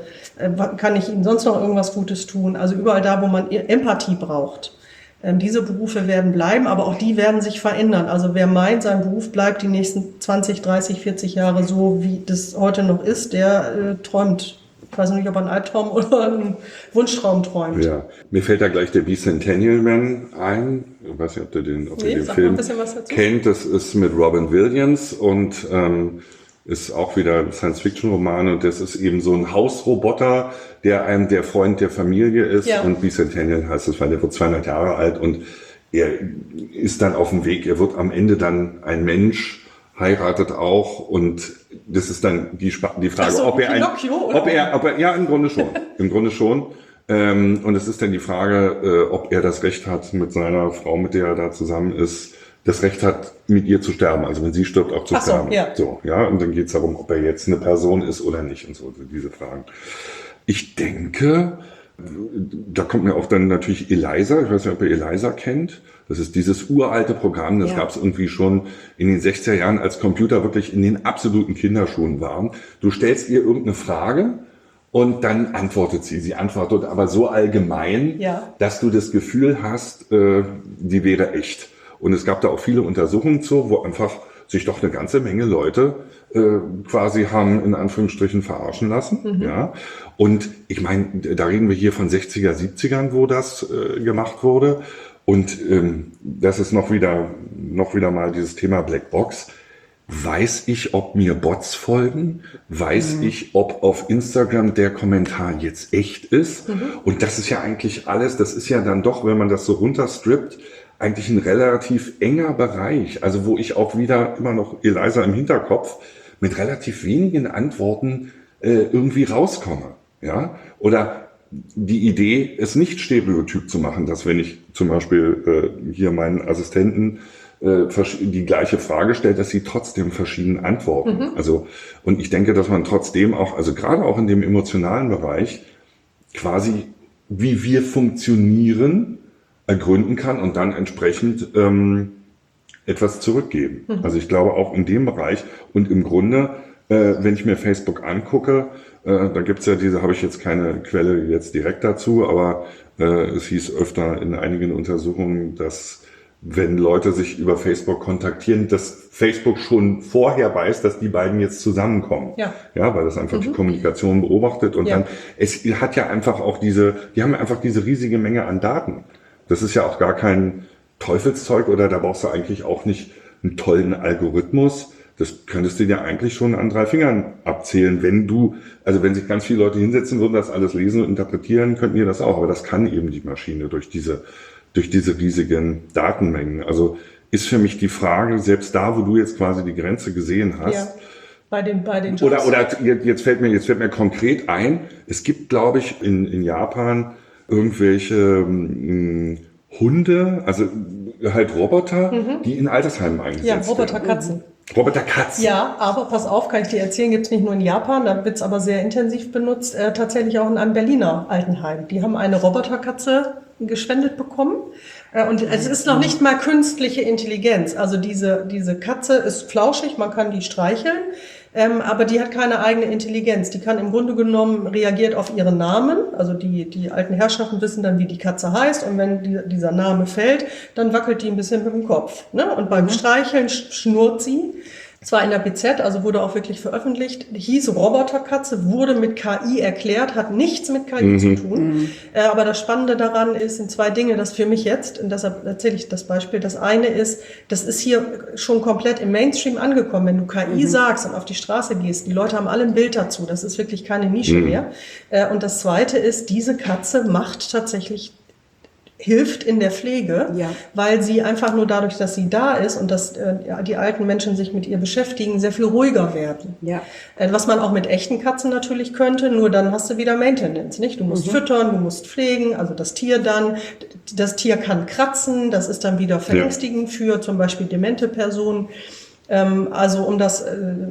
kann ich Ihnen sonst noch irgendwas Gutes tun? Also überall da, wo man Empathie braucht. Diese Berufe werden bleiben, aber auch die werden sich verändern. Also wer meint, sein Beruf bleibt die nächsten 20, 30, 40 Jahre so, wie das heute noch ist, der träumt Ich weiß nicht, ob er einen Albtraum oder einen Wunschtraum träumt. Ja, mir fällt da gleich der Bicentennial Man ein. Ich weiß nicht, ob ihr den Film kennt. Das ist mit Robin Williams und ist auch wieder ein Science-Fiction-Roman und das ist eben so ein Hausroboter, der einem der Freund der Familie ist. Ja. Und Bicentennial heißt es, weil der wird 200 Jahre alt und er ist dann auf dem Weg, er wird am Ende dann ein Mensch, heiratet auch und das ist dann die Frage, so, ob er, ja, im Grunde schon. Und es ist dann die Frage, ob er das Recht hat, mit seiner Frau, mit der er da zusammen ist, das Recht hat, mit ihr zu sterben. Also wenn sie stirbt, auch zu sterben. Ja. So, ja. Und dann geht es darum, ob er jetzt eine Person ist oder nicht und so, diese Fragen. Ich denke, da kommt mir auch dann natürlich ELIZA. Ich weiß nicht, ob ihr ELIZA kennt. Das ist dieses uralte Programm, das gab es irgendwie schon in den 60er Jahren, als Computer wirklich in den absoluten Kinderschuhen waren. Du stellst ihr irgendeine Frage und dann antwortet sie. Sie antwortet aber so allgemein, dass du das Gefühl hast, die wäre echt. Und es gab da auch viele Untersuchungen zu, wo einfach sich doch eine ganze Menge Leute quasi haben in Anführungsstrichen verarschen lassen. Ja. Und ich meine, da reden wir hier von 60er, 70ern, wo das gemacht wurde. Und das ist noch wieder mal dieses Thema Blackbox. Weiß ich, ob mir Bots folgen? Weiß ich, ob auf Instagram der Kommentar jetzt echt ist? Und das ist ja eigentlich alles, das ist ja dann doch, wenn man das so runterstrippt, eigentlich ein relativ enger Bereich. Also wo ich auch wieder immer noch ELIZA im Hinterkopf mit relativ wenigen Antworten irgendwie rauskomme. Ja? Oder die Idee, es nicht stereotyp zu machen, dass wenn ich zum Beispiel hier meinen Assistenten die gleiche Frage stellt, dass sie trotzdem verschieden antworten. Also, und ich denke, dass man trotzdem auch, also gerade auch in dem emotionalen Bereich, quasi wie wir funktionieren, ergründen kann und dann entsprechend etwas zurückgeben. Also ich glaube auch in dem Bereich und im Grunde, wenn ich mir Facebook angucke, da gibt's ja habe ich jetzt keine Quelle jetzt direkt dazu, aber es hieß öfter in einigen Untersuchungen, dass wenn Leute sich über Facebook kontaktieren, dass Facebook schon vorher weiß, dass die beiden jetzt zusammenkommen. Ja, weil das einfach die Kommunikation beobachtet und dann, es hat ja einfach auch die haben einfach diese riesige Menge an Daten. Das ist ja auch gar kein Teufelszeug oder da brauchst du eigentlich auch nicht einen tollen Algorithmus. Das könntest du dir eigentlich schon an 3 Fingern abzählen, wenn sich ganz viele Leute hinsetzen würden, das alles lesen und interpretieren, könnten die das auch. Aber das kann eben die Maschine durch diese riesigen Datenmengen. Also ist für mich die Frage, selbst da, wo du jetzt quasi die Grenze gesehen hast. Ja, bei den Jobs. Oder jetzt fällt mir konkret ein, es gibt, glaube ich, in Japan irgendwelche Hunde, also halt Roboter, die in Altersheimen eingesetzt werden. Ja, Roboterkatzen. Roboterkatzen. Ja, aber pass auf, kann ich dir erzählen, gibt's nicht nur in Japan, da wird's aber sehr intensiv benutzt, tatsächlich auch in einem Berliner Altenheim. Die haben eine Roboterkatze gespendet bekommen. Und es ist noch nicht mal künstliche Intelligenz. Also diese Katze ist flauschig, man kann die streicheln, aber die hat keine eigene Intelligenz. Die kann im Grunde genommen reagiert auf ihren Namen. Also die alten Herrschaften wissen dann, wie die Katze heißt. Und wenn dieser Name fällt, dann wackelt die ein bisschen mit dem Kopf. Ne? Und beim Streicheln schnurrt sie. Zwar in der BZ, also wurde auch wirklich veröffentlicht, hieß Roboterkatze, wurde mit KI erklärt, hat nichts mit KI zu tun. Aber das Spannende daran sind 2 Dinge, das für mich jetzt, und deshalb erzähle ich das Beispiel. Das eine ist, das ist hier schon komplett im Mainstream angekommen. Wenn du KI sagst und auf die Straße gehst, die Leute haben alle ein Bild dazu, das ist wirklich keine Nische mehr. Und das zweite ist, diese Katze macht tatsächlich hilft in der Pflege, weil sie einfach nur dadurch, dass sie da ist und dass die alten Menschen sich mit ihr beschäftigen, sehr viel ruhiger werden. Ja. Was man auch mit echten Katzen natürlich könnte, nur dann hast du wieder Maintenance, nicht? Du musst füttern, du musst pflegen, also das Tier kann kratzen, das ist dann wieder verängstigend für zum Beispiel demente Personen. Also um das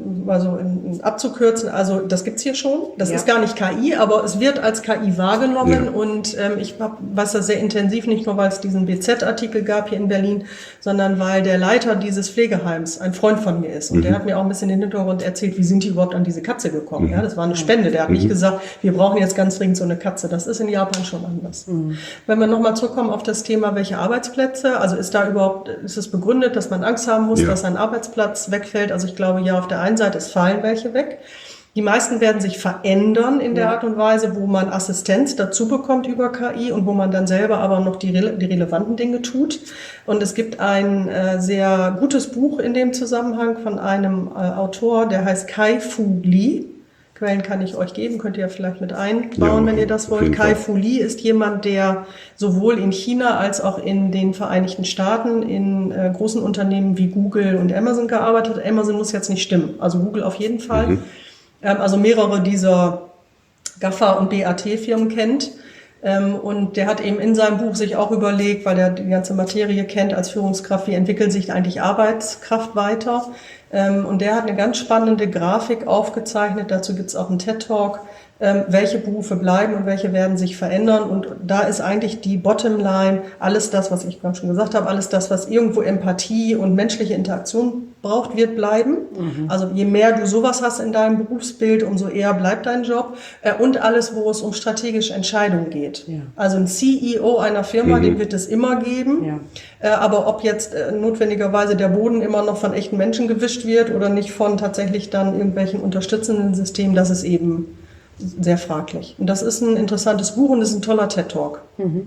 abzukürzen, also das gibt's hier schon. Das ist gar nicht KI, aber es wird als KI wahrgenommen und ich weiß das sehr intensiv, nicht nur weil es diesen BZ-Artikel gab hier in Berlin, sondern weil der Leiter dieses Pflegeheims ein Freund von mir ist und der hat mir auch ein bisschen den Hintergrund erzählt, wie sind die überhaupt an diese Katze gekommen. Ja, das war eine Spende. Der hat nicht gesagt, wir brauchen jetzt ganz dringend so eine Katze. Das ist in Japan schon anders. Wenn wir nochmal zurückkommen auf das Thema, welche Arbeitsplätze, also ist es begründet, dass man Angst haben muss, dass ein Arbeitsplatz wegfällt. Also ich glaube, ja, auf der einen Seite, es fallen welche weg. Die meisten werden sich verändern in der Art und Weise, wo man Assistenz dazu bekommt über KI und wo man dann selber aber noch die relevanten Dinge tut. Und es gibt ein sehr gutes Buch in dem Zusammenhang von einem Autor, der heißt Kai-Fu Lee. Quellen kann ich euch geben, könnt ihr vielleicht mit einbauen, wenn ihr das wollt. Kai-Fu Lee ist jemand, der sowohl in China als auch in den Vereinigten Staaten in großen Unternehmen wie Google und Amazon gearbeitet hat. Amazon muss jetzt nicht stimmen, also Google auf jeden Fall. Also mehrere dieser GAFA- und BAT-Firmen kennt. Und der hat eben in seinem Buch sich auch überlegt, weil er die ganze Materie kennt als Führungskraft, wie entwickelt sich eigentlich Arbeitskraft weiter. Und der hat eine ganz spannende Grafik aufgezeichnet, dazu gibt es auch einen TED-Talk, welche Berufe bleiben und welche werden sich verändern. Und da ist eigentlich die Bottomline, alles das, was ich gerade schon gesagt habe, alles das, was irgendwo Empathie und menschliche Interaktion braucht, wird bleiben. Also je mehr du sowas hast in deinem Berufsbild, umso eher bleibt dein Job. Und alles, wo es um strategische Entscheidungen geht. Ja. Also ein CEO einer Firma, den wird es immer geben. Ja. Aber ob jetzt notwendigerweise der Boden immer noch von echten Menschen gewischt wird oder nicht von tatsächlich dann irgendwelchen unterstützenden Systemen, das ist eben sehr fraglich. Und das ist ein interessantes Buch und das ist ein toller TED-Talk.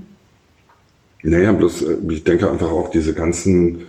Naja, bloß ich denke einfach auch diese ganzen,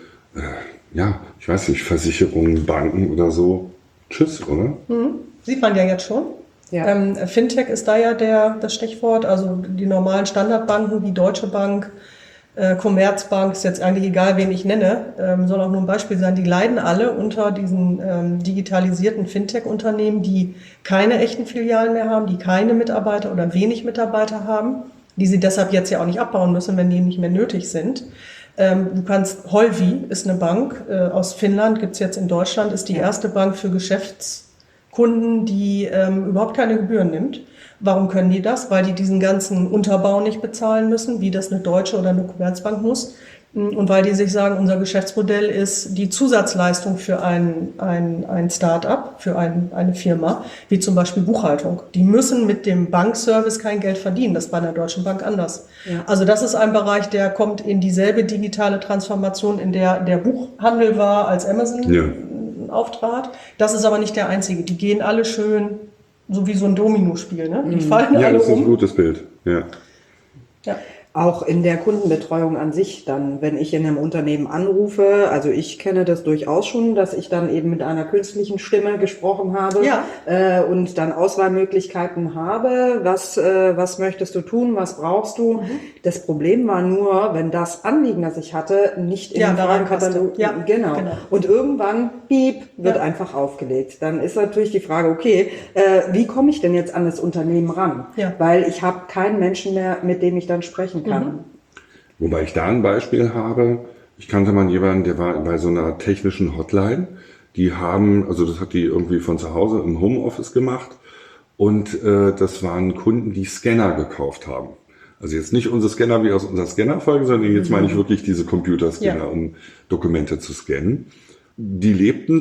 ich weiß nicht, Versicherungen, Banken oder so. Tschüss, oder? Sieht man ja jetzt schon. Ja. Fintech ist da ja das Stichwort. Also die normalen Standardbanken wie Deutsche Bank, Commerzbank, ist jetzt eigentlich egal, wen ich nenne, soll auch nur ein Beispiel sein, die leiden alle unter diesen digitalisierten Fintech-Unternehmen, die keine echten Filialen mehr haben, die keine Mitarbeiter oder wenig Mitarbeiter haben, die sie deshalb jetzt ja auch nicht abbauen müssen, wenn die nicht mehr nötig sind. Du kannst, Holvi ist eine Bank aus Finnland, gibt's jetzt in Deutschland, ist die erste Bank für Geschäftskunden, die überhaupt keine Gebühren nimmt. Warum können die das? Weil die diesen ganzen Unterbau nicht bezahlen müssen, wie das eine Deutsche oder eine Commerzbank muss. Und weil die sich sagen, unser Geschäftsmodell ist die Zusatzleistung für ein Start-up, für eine Firma, wie zum Beispiel Buchhaltung. Die müssen mit dem Bankservice kein Geld verdienen. Das ist bei einer deutschen Bank anders. Ja. Also das ist ein Bereich, der kommt in dieselbe digitale Transformation, in der Buchhandel war, als Amazon auftrat. Das ist aber nicht der einzige. Die gehen alle schön so wie so ein Domino-Spiel, ne? Die fallen alle um. Ja, das ist ein gutes Bild, ja. Auch in der Kundenbetreuung an sich dann, wenn ich in einem Unternehmen anrufe, also ich kenne das durchaus schon, dass ich dann eben mit einer künstlichen Stimme gesprochen habe und dann Auswahlmöglichkeiten habe, was möchtest du tun, was brauchst du. Das Problem war nur, wenn das Anliegen, das ich hatte, nicht in den Fragenkatalog, genau. Und irgendwann, wird einfach aufgelegt. Dann ist natürlich die Frage, okay, wie komme ich denn jetzt an das Unternehmen ran? Ja. Weil ich habe keinen Menschen mehr, mit dem ich dann sprechen kann. Wobei ich da ein Beispiel habe. Ich kannte mal jemanden, der war bei so einer technischen Hotline. Die haben, also das hat die irgendwie von zu Hause im Homeoffice gemacht. Und das waren Kunden, die Scanner gekauft haben. Also jetzt nicht unsere Scanner wie aus unserer Scanner-Folge, sondern jetzt meine ich wirklich diese Computerscanner, um Dokumente zu scannen. Die lebte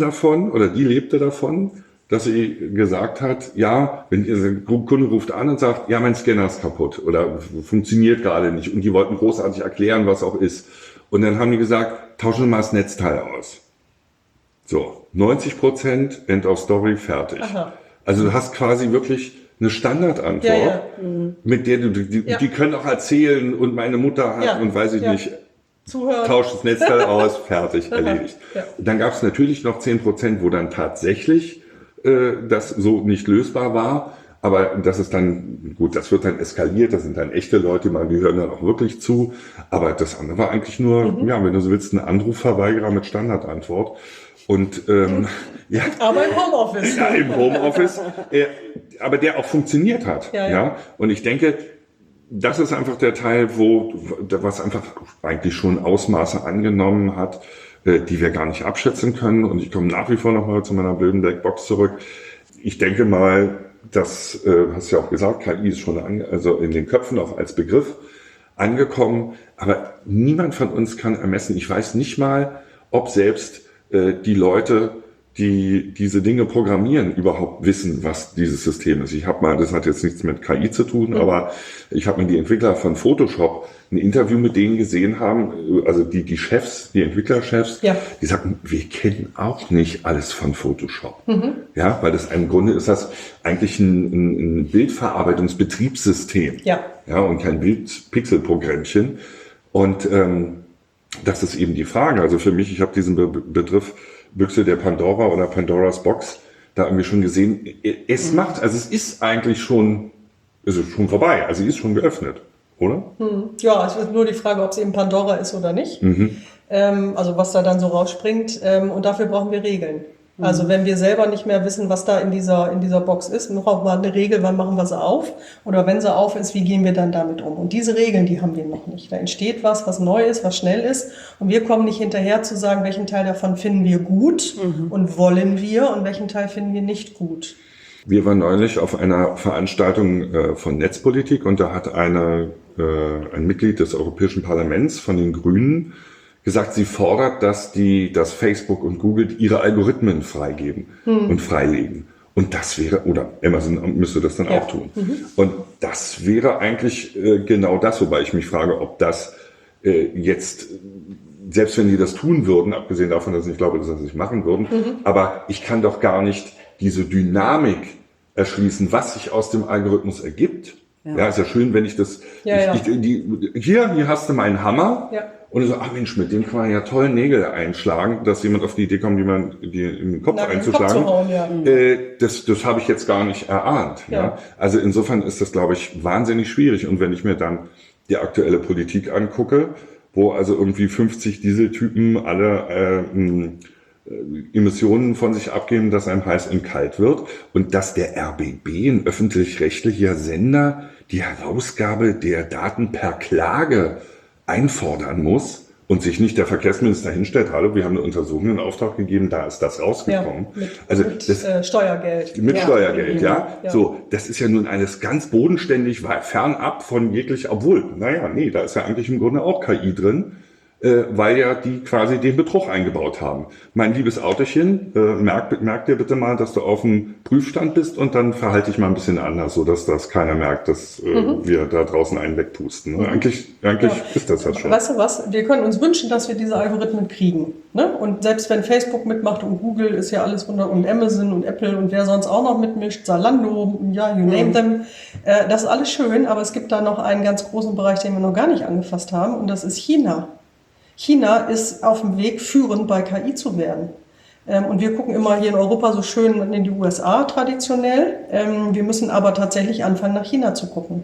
davon, dass sie gesagt hat, ja, wenn ihr Kunde ruft an und sagt, ja, mein Scanner ist kaputt oder funktioniert gerade nicht und die wollten großartig erklären, was auch ist. Und dann haben die gesagt, tauschen wir mal das Netzteil aus. So, 90%, End of Story, fertig. Aha. Also du hast quasi wirklich eine Standardantwort, mit der die können auch erzählen und meine Mutter hat und weiß ich nicht, tauscht das Netzteil aus, fertig, erledigt. Ja. Und dann gab es natürlich noch 10%, wo dann tatsächlich das so nicht lösbar war, aber das ist dann, gut, das wird dann eskaliert, das sind dann echte Leute, die hören dann auch wirklich zu, aber das andere war eigentlich nur, wenn du so willst, ein Anrufverweigerer mit Standardantwort und aber im Homeoffice. Ja, im Homeoffice, aber der auch funktioniert hat, und ich denke, das ist einfach der Teil, was einfach eigentlich schon Ausmaße angenommen hat, die wir gar nicht abschätzen können. Und ich komme nach wie vor nochmal zu meiner blöden Blackbox zurück. Ich denke mal, das hast du ja auch gesagt, KI ist schon also in den Köpfen auch als Begriff angekommen. Aber niemand von uns kann ermessen. Ich weiß nicht mal, ob selbst die Leute, die diese Dinge programmieren, überhaupt wissen, was dieses System ist. Das hat jetzt nichts mit KI zu tun, aber ich habe mir die Entwickler von Photoshop ein Interview mit denen gesehen haben, also die Chefs, die Entwicklerchefs, die sagten, wir kennen auch nicht alles von Photoshop. Ja, weil das im Grunde ist das eigentlich ein Bildverarbeitungsbetriebssystem. Ja, und kein Bildpixelprogrammchen. Und das ist eben die Frage. Also für mich, ich habe diesen Begriff Büchse der Pandora oder Pandoras Box da irgendwie schon gesehen. Es ist eigentlich schon, vorbei. Also sie ist schon geöffnet, oder? Ja, es ist nur die Frage, ob es eben Pandora ist oder nicht. Also was da dann so rausspringt. Und dafür brauchen wir Regeln. Also wenn wir selber nicht mehr wissen, was da in dieser Box ist, noch auch mal eine Regel, wann machen wir sie auf? Oder wenn sie auf ist, wie gehen wir dann damit um? Und diese Regeln, die haben wir noch nicht. Da entsteht was neu ist, was schnell ist. Und wir kommen nicht hinterher zu sagen, welchen Teil davon finden wir gut und wollen wir und welchen Teil finden wir nicht gut. Wir waren neulich auf einer Veranstaltung von Netzpolitik und da hat ein Mitglied des Europäischen Parlaments von den Grünen gesagt, sie fordert, dass Facebook und Google ihre Algorithmen freigeben und freilegen. Und das wäre, oder Amazon müsste das dann auch tun. Und das wäre eigentlich genau das, wobei ich mich frage, ob das jetzt, selbst wenn die das tun würden, abgesehen davon, dass ich nicht glaube, dass sie das nicht machen würden, aber ich kann doch gar nicht diese Dynamik erschließen, was sich aus dem Algorithmus ergibt. Ja, ist ja schön, wenn ich das, hier hast du meinen Hammer. Ja. Und ich so, ach Mensch, mit dem kann man ja toll Nägel einschlagen, dass jemand auf die Idee kommt, die in den Kopf einzuschlagen. Das habe ich jetzt gar nicht erahnt. Ja. Also insofern ist das, glaube ich, wahnsinnig schwierig. Und wenn ich mir dann die aktuelle Politik angucke, wo also irgendwie 50 Dieseltypen alle Emissionen von sich abgeben, dass einem heiß und kalt wird und dass der RBB, ein öffentlich-rechtlicher Sender, die Herausgabe der Daten per Klage einfordern muss und sich nicht der Verkehrsminister hinstellt, hallo, wir haben eine Untersuchung in Auftrag gegeben, da ist das rausgekommen. Mit Steuergeld. Mit Steuergeld, ja. So, das ist ja nun alles ganz bodenständig, fernab von jeglich, obwohl, da ist ja eigentlich im Grunde auch KI drin, weil ja die quasi den Betrug eingebaut haben. Mein liebes Autochen, merk dir bitte mal, dass du auf dem Prüfstand bist und dann verhalte ich mal ein bisschen anders, so dass das keiner merkt, dass wir da draußen einen wegpusten. Eigentlich ist das schon. Weißt du was? Wir können uns wünschen, dass wir diese Algorithmen kriegen. Ne? Und selbst wenn Facebook mitmacht und Google ist ja alles und Amazon und Apple und wer sonst auch noch mitmischt, Zalando, you name them, das ist alles schön, aber es gibt da noch einen ganz großen Bereich, den wir noch gar nicht angefasst haben und das ist China. China ist auf dem Weg, führend bei KI zu werden. Und wir gucken immer hier in Europa so schön in die USA traditionell. Wir müssen aber tatsächlich anfangen, nach China zu gucken.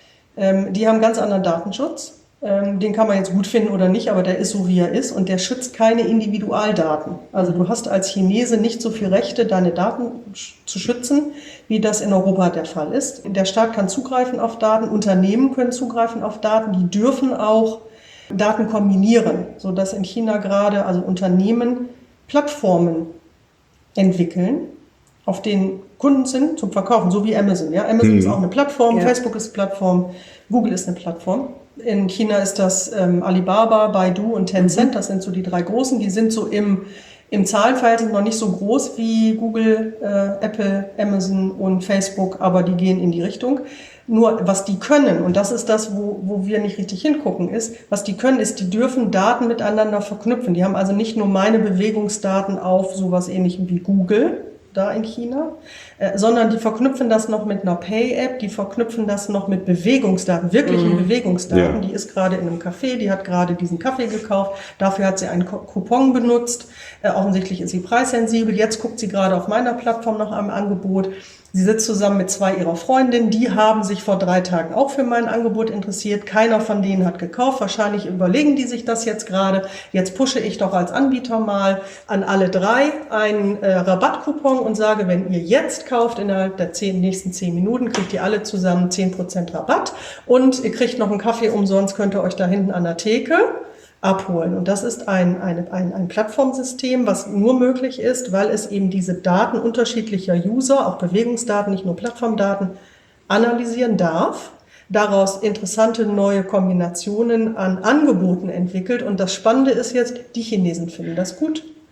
Die haben ganz anderen Datenschutz. Den kann man jetzt gut finden oder nicht, aber der ist so, wie er ist. Und der schützt keine Individualdaten. Also du hast als Chinese nicht so viel Rechte, deine Daten zu schützen, wie das in Europa der Fall ist. Der Staat kann zugreifen auf Daten, Unternehmen können zugreifen auf Daten, die dürfen auch Daten kombinieren, sodass in China gerade also Unternehmen Plattformen entwickeln, auf denen Kunden sind zum Verkaufen, so wie Amazon. Ja? Amazon ist auch eine Plattform, Facebook ist eine Plattform, Google ist eine Plattform. In China ist das Alibaba, Baidu und Tencent, das sind so die drei großen, die sind so im Zahlenverhältnis noch nicht so groß wie Google, Apple, Amazon und Facebook, aber die gehen in die Richtung. Nur was die können, und das ist das, wo wir nicht richtig hingucken, ist, was die können, ist, die dürfen Daten miteinander verknüpfen. Die haben also nicht nur meine Bewegungsdaten auf sowas Ähnlichem wie Google, da in China, sondern die verknüpfen das noch mit einer Pay-App, die verknüpfen das noch mit Bewegungsdaten, wirklichen Bewegungsdaten. Ja. Die ist gerade in einem Café, die hat gerade diesen Kaffee gekauft, dafür hat sie einen Coupon benutzt, offensichtlich ist sie preissensibel, jetzt guckt sie gerade auf meiner Plattform nach einem Angebot. Sie sitzt zusammen mit 2 ihrer Freundinnen, die haben sich vor 3 Tagen auch für mein Angebot interessiert. Keiner von denen hat gekauft. Wahrscheinlich überlegen die sich das jetzt gerade. Jetzt pushe ich doch als Anbieter mal an alle 3 einen Rabattcoupon und sage, wenn ihr jetzt kauft, innerhalb der nächsten 10 Minuten, kriegt ihr alle zusammen 10% Rabatt und ihr kriegt noch einen Kaffee umsonst, könnt ihr euch da hinten an der Theke abholen. Und das ist ein Plattformsystem, was nur möglich ist, weil es eben diese Daten unterschiedlicher User, auch Bewegungsdaten, nicht nur Plattformdaten, analysieren darf, daraus interessante neue Kombinationen an Angeboten entwickelt. Und das Spannende ist jetzt, die Chinesen finden das gut.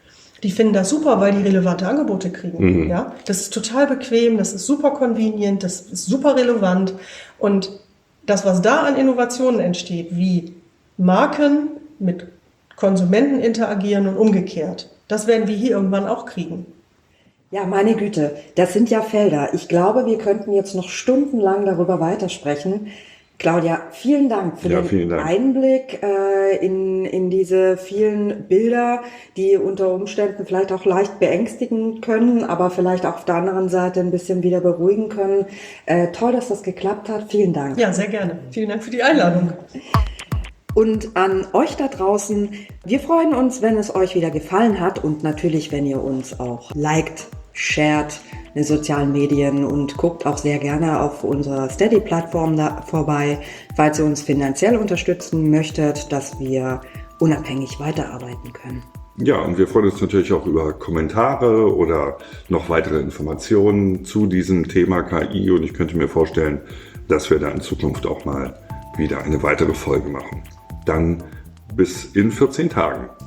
Die finden das super, weil die relevante Angebote kriegen. Ja? Das ist total bequem, das ist super convenient, das ist super relevant. Und das, was da an Innovationen entsteht, wie Marken mit Konsumenten interagieren und umgekehrt, das werden wir hier irgendwann auch kriegen. Ja, meine Güte, das sind ja Felder. Ich glaube, wir könnten jetzt noch stundenlang darüber weitersprechen. Claudia, vielen Dank für den Einblick in diese vielen Bilder, die unter Umständen vielleicht auch leicht beängstigen können, aber vielleicht auch auf der anderen Seite ein bisschen wieder beruhigen können. Toll, dass das geklappt hat. Vielen Dank. Ja, sehr gerne. Vielen Dank für die Einladung. Und an euch da draußen, wir freuen uns, wenn es euch wieder gefallen hat und natürlich, wenn ihr uns auch liked, shared in den sozialen Medien und guckt auch sehr gerne auf unserer Steady-Plattform da vorbei, falls ihr uns finanziell unterstützen möchtet, dass wir unabhängig weiterarbeiten können. Ja, und wir freuen uns natürlich auch über Kommentare oder noch weitere Informationen zu diesem Thema KI und ich könnte mir vorstellen, dass wir da in Zukunft auch mal wieder eine weitere Folge machen. Dann bis in 14 Tagen.